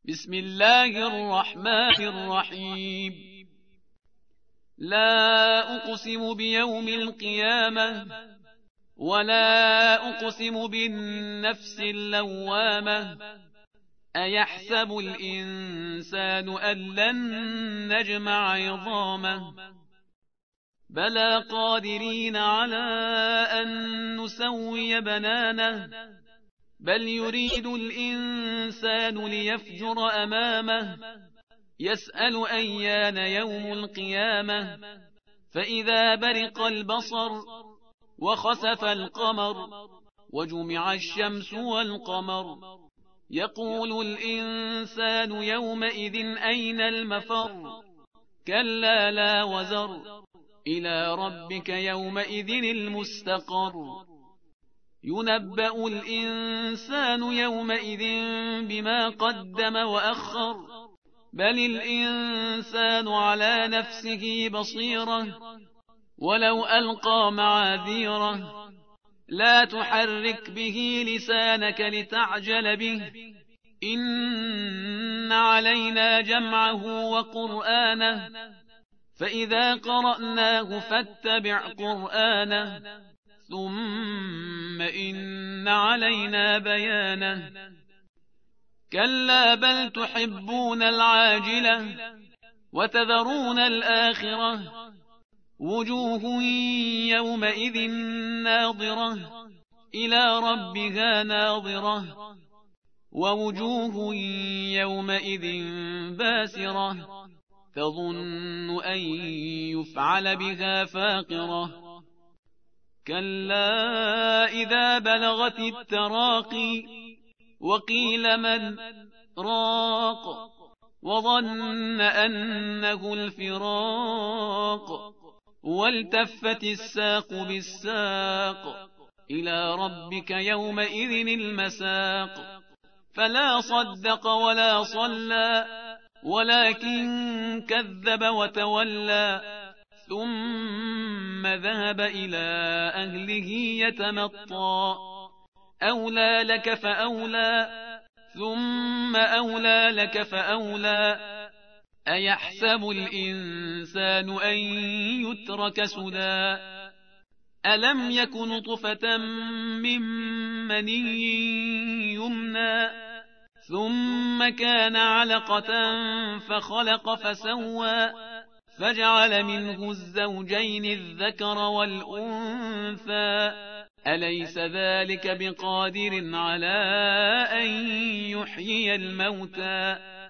بسم الله الرحمن الرحيم. لا أقسم بيوم القيامة ولا أقسم بالنفس اللوامة. أيحسب الإنسان أن لن نجمع عظامه بلى قادرين على أن نسوي بنانه بل يريد الإنسان ليفجر أمامه يسأل أيان يوم القيامة فإذا برق البصر وخسف القمر وجمع الشمس والقمر يقول الإنسان يومئذ أين المفر كلا لا وزر إلى ربك يومئذ المستقر ينبأ الإنسان يومئذ بما قدم وأخر بل الإنسان على نفسه بصيرة ولو ألقى معاذيره لا تحرك به لسانك لتعجل به إن علينا جمعه وقرآنه فإذا قرأناه فاتبع قرآنه ثم إن علينا بيانه كلا بل تحبون العاجلة وتذرون الآخرة وجوه يومئذ ناظرة إلى ربها ناظرة ووجوه يومئذ باسرة تظن أن يفعل بها فاقرة كلا إذا بلغت التراقي وقيل من راق وظن أنه الفراق والتفت الساق بالساق إلى ربك يومئذ المساق فلا صدق ولا صلى ولكن كذب وتولى ثم ذهب إلى أهله يتمطى أولى لك فأولى ثم أولى لك فأولى أيحسب الإنسان أن يترك سدى ألم يك نطفة من مني يمنى ثم كان علقة فخلق فسوى فجعل منه الزوجين الذكر والأنثى أليس ذلك بقادر على أن يحيي الموتى